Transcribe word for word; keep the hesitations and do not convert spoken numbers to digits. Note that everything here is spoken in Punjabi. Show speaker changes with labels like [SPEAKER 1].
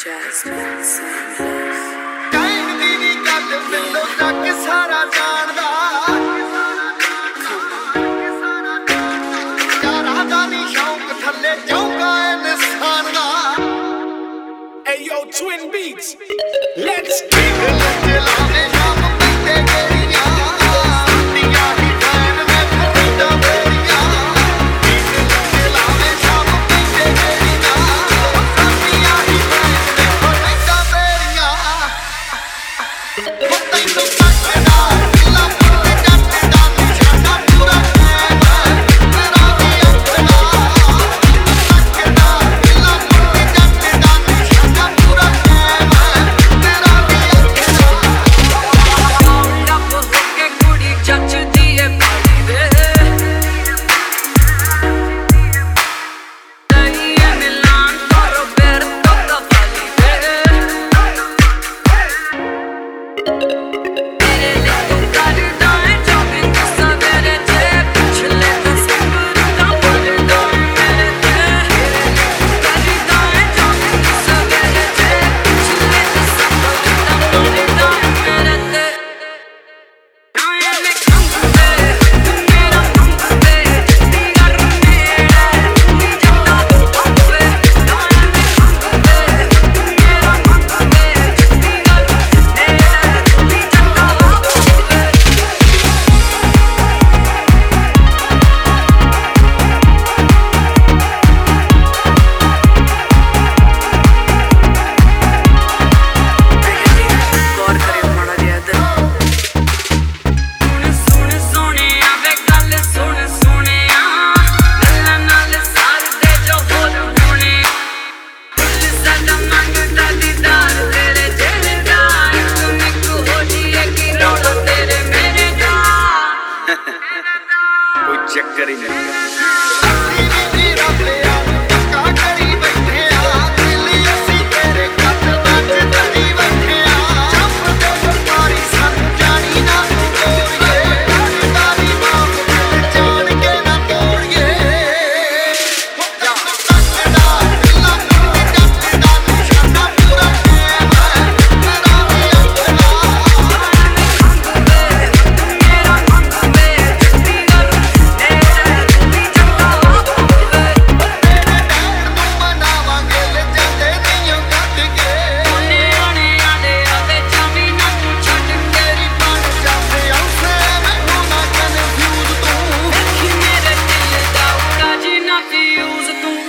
[SPEAKER 1] Jasmine Sanders.
[SPEAKER 2] Time ਦੀ ਵੀ ਗੱਲ ਮੈਨੂੰ ਤੱਕ ਸਾਰਾ ਜਾਣਦਾ ਯਾਰਾਂ ਦਾ ਨੀ ਸ਼ੌਂਕ ਥੱਲੇ ਜਾਊਗਾ ਇਨਸਾਨ ਦਾ
[SPEAKER 3] Hey yo, Twin Beats, let's go.
[SPEAKER 2] ਚਲਾਵੇ ਸ਼ਾਮ ਪੀਤੇ ਗੇਰੀਆਂ ਦੀਆਂ ਹੀ ਟਾਈਮ ਮੈਂ ਫਰੀਦਾ ਮੇਰੀਆਂ ਚਲਾਵੇ ਸ਼ਾਮ ਪੀਤੇ ਗੇਰੀਆਂ ਦੀਆਂ ਹੀ ਟਾਈਮ ਮੈਂ ਫਰੀਦਾ ਮੇਰੀਆਂ ਉਹ ਤੈਨੂੰ ਤੱਕਦਾ ਲੱਭ ਤੇ ਜੱਟਦਾ ਨਿਸ਼ਾਨਾ ਪੂਰਾ ਤੇਰਾ ਵੀ ਆਪਣਾ ਤੱਕਦਾ ਲੱਭ ਤੇ ਜੱਟਦਾ ਨਿਸ਼ਾਨਾ ਪੂਰਾ ਤੇਰਾ ਵੀ ਆਪਣਾ
[SPEAKER 1] ਲੱਭ ਹੋ ਕੇ ਕੁੜੀ ਜੱਚਦੀ ਏ ਬਾੜੀ ਵੇ ਤਈ ਏ ਮਿਲਾਨ ਕਰੋ ਬੇਰ ਤੱਕ ਵਾਲੀ ਵੇ ਤੇਰੇ ਲਈ ਤੂੰ ਕਰਦਾ ਏ ਜੋ ਵੀ ਤੂੰ ਸਵੇਰੇ ਜੇ ਪਿਛਲੇ ਦਸ ਬਰਸਾਂ ਪੜਦਾ ਏ ਮੇਰੇ ਤੇ ਤੇਰੇ ਲਈ ਤੂੰ ਕਰਦਾ ਏ ਜੋ ਵੀ ਤੂੰ ਸਵੇਰੇ ਜੇ ਪਿਛਲੇ ਦਸ ਬਰਸਾਂ ਪੜਦਾ ਏ ਮੇਰੇ ਤੇ
[SPEAKER 3] कोई चक्कर ही नहीं है।
[SPEAKER 2] ਅਸੀਂ ਵੀ ਰੱਬਿਆ ਧੱਕਾ ਕਰੀ ਬੈਠੇ ਆ ਦਿਲ ਅਸੀਂ ਤੇਰੇ ਕਦਮਾਂ 'ਚ ਧਰੀ ਬੈਠੇ ਆ ਜੰਮ ਦੇ ਵਪਾਰੀ ਸਾਨੂੰ ਜਾਣੀ ਨਾ ਤੂੰ ਤੋਰੀਏ ਤਾਰੀ ਮਾਂ ਦਿਲ ਜਾਣ ਕੇ ਨਾ ਤੋੜੀਏ ਤੱਕਦਾ ਲੱਭ ਤੇ ਜੱਟਦਾ ਨਿਸ਼ਾਨਾ ਪੂਰਾ ਤੇਰਾ ਤੇਰਾ ਵੀ ਆਪਣਾ ਮਨਾਵਾਂਗੇ ਲੈ ਜਾਂਦੇ ਨਹੀਂ ਕੱਢ ਕੇ ਤੇਰੀ ਬਣ ਜਾਂਦੇ ਔਸੇ ਮੈਨੂੰ ਨਾ ਕਨਫਿਊਜ਼ ਤੂੰ
[SPEAKER 1] ਮੇਰੇ ਦਿਲ ਦਾ ਉੜਾ ਜੀ ਨਾ ਫਿਊਜ਼ ਤੂੰ